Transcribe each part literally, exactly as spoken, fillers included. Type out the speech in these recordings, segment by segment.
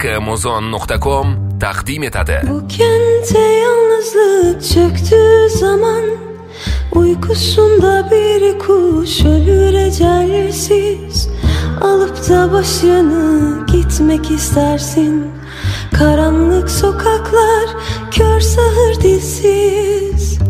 muzon nokta com takdim etadi. Bu kente yalnızlık çöktüğü zaman uykusunda bir kuş ölür ecelsiz. Alıp da başını gitmek istersin. Karanlık sokaklar, kör sahur dilsiz.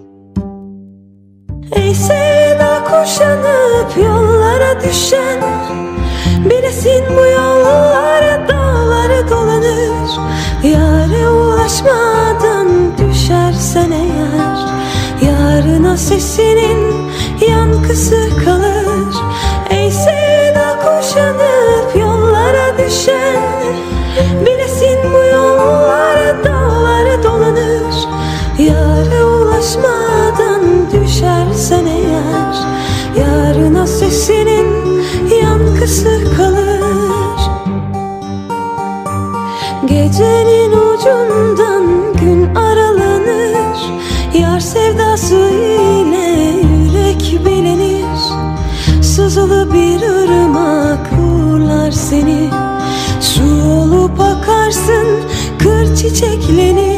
Ey sevda kuşanıp yollara düşen, bilesin bu yollara dağları dolanır. Yâre ulaşmadan düşersen eğer, yarına sesinin yankısı kalır. Ey sevda kuşanıp yollara düşen, bilesin bu yollara dağları dolanır. Yâre ulaşmadan düşersen eğer, yarına sesinin yankısı kalır. Gecenin ucundan gün aralanır, yar sevdası ile yürek bilenir. Sızılı bir ırmak uğurlar seni, su olup akarsın, kır çiçeklenir.